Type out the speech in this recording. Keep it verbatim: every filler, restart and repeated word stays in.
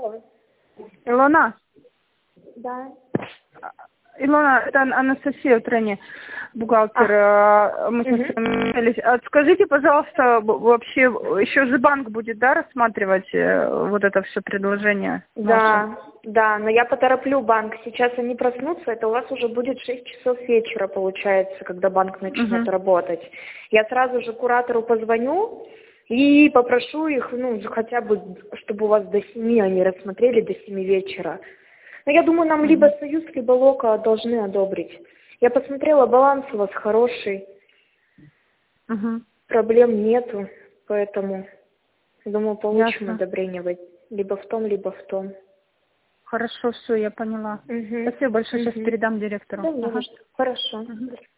Алло. Илона? Да. Илона, это Анастасия Трени, бухгалтер. А. Мы Угу. с вами общались. А скажите, пожалуйста, вообще еще же банк будет, да, рассматривать вот это все предложение? Да, наше? да, но я потороплю банк. Сейчас они проснутся, это у вас уже будет шесть часов вечера, получается, когда банк начнет Угу. работать. Я сразу же куратору позвоню и попрошу их, ну, хотя бы, чтобы у вас до семи они рассмотрели, до семи вечера. Но я думаю, нам Угу. либо Союз, либо Лока должны одобрить. Я посмотрела, баланс у вас хороший, Угу. проблем нету, поэтому, думаю, получим Ясно. одобрение либо в том, либо в том. Хорошо, все, я поняла. Угу. Спасибо большое, сейчас Угу. передам директору. Да, не Ага. за что. Хорошо. Угу.